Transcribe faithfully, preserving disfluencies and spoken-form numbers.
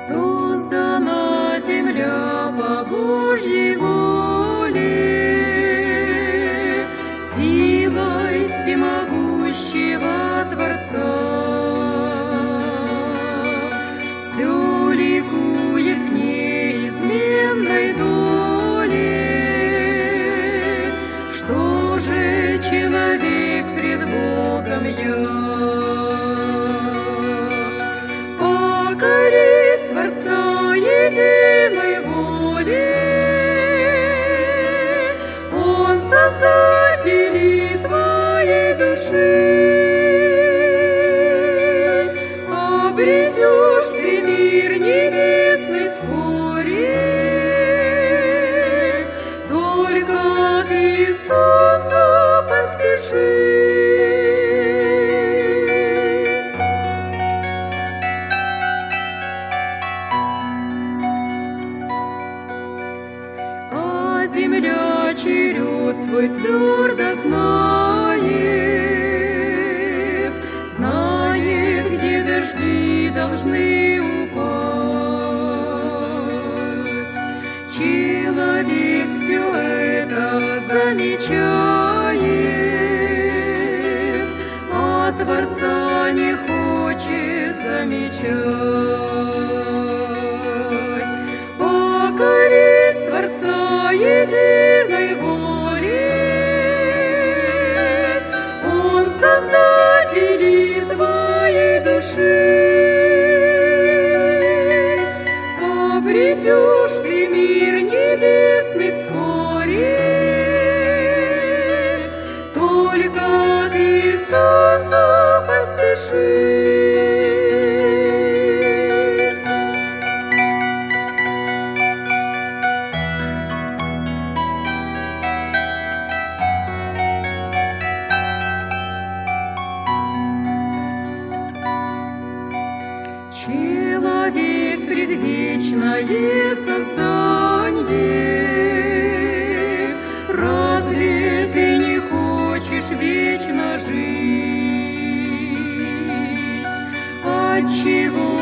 Создана земля по Божьей воле, силой всемогущего Творца. Все ликует в неизменной доле. Что же человек пред Богом я? Покорись Творца единой воли, Он создатель твоей души. Обретешь ты мир небесный вскоре, только к Иисусу поспеши. Земля черед свой твердо знает, знает, где дожди должны упасть. Человек все это замечает, а Творца не хочет замечать. Покорись Творца единой воли, Он создатель твоей души. Обретешь ты мир небесный вскоре, только к Иисусу поспеши. Человек — предвечное создание. Разве ты не хочешь вечно жить? Отчего